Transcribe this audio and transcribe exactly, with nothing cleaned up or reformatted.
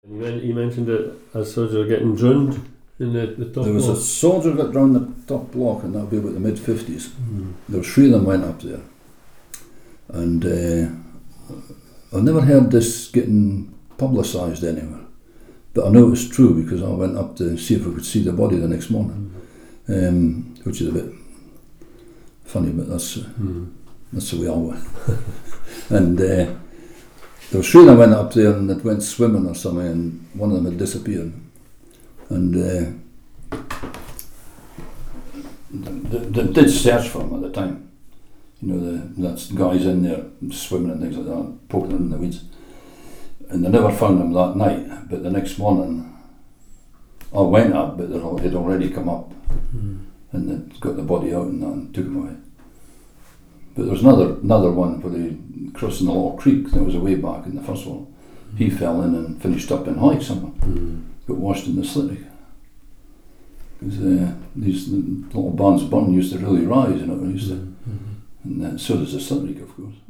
You men- you mentioned that a soldier getting drowned in the, the top There was block. a soldier got round the top block, and that would be about the mid fifties. Mm. There was three of them went up there, and uh, I've never heard this getting publicised anywhere, but I know it's true because I went up to see if I could see the body the next morning, Mm. um, which is a bit funny, but that's uh, Mm. that's the way I went. And uh, there was three of them went up there and that went swimming or something, and one of them had disappeared. And uh, they, they did search for him at the time. You know, the that's the guys in there swimming and things like that, poking him in the weeds. And they never found him that night, but the next morning I went up, but they'd al- he'd already come up, Mm. and they'd got the body out and, that and took him away. But there was another another one where they crossing the little creek that was away back in the first one. He fell in and finished up in Hyde somewhere, Mm. got washed in the Slick. Because uh, these little Barnes Burn used to really rise, you know, it used to, Mm. and uh, so does the Slick, of course.